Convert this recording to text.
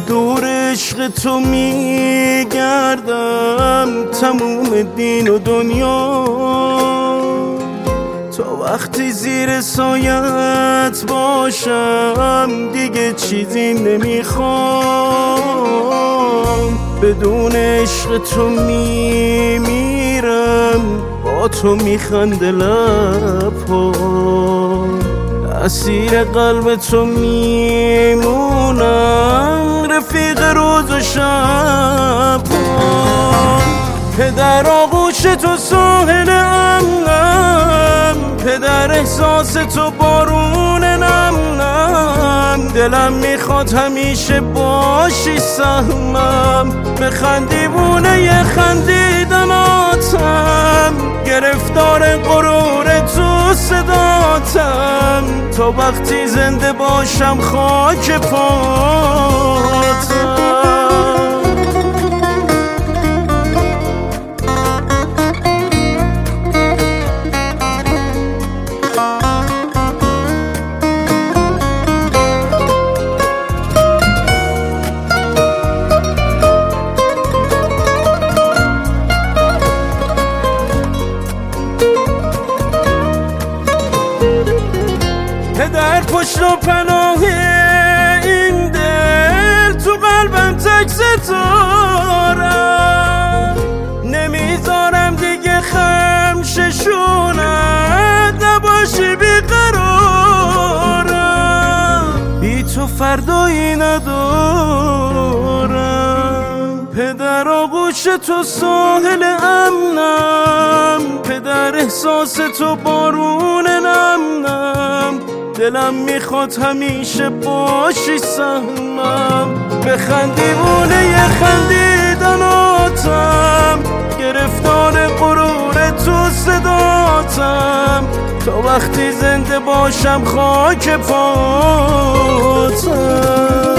دور عشق تو میگردم تموم دین و دنیا، تا وقتی زیر سایت باشم دیگه چیزی نمیخوام. بدون عشق تو میمیرم، با تو میخنده لب‌هام، اسیر قلب تو میمونم، رفیق روز و شب. پدر آغوش تو ساحل امنم، پدر احساس تو بارون نمنم، دلم میخواد همیشه باشی سهمم، بخندیبونه یه خندیدناتم، گرفتار غرور تو صداتم، تا وقتی زنده باشم خاک پاتم. پدر پشت و پناه این دل، تو قلبم تک ستارم، نمیذارم دیگه خم ششونت، نباشی بیقرارم، بی تو فردایی ندارم. پدر آغوش تو ساحل امنم، پدر احساس تو بارون نمنم، دلم میخواد همیشه باشی سهمم، بخندیبونه یه خندیدناتم، گرفتار غرور تو صداتم، تا وقتی زنده باشم خاک پاتم.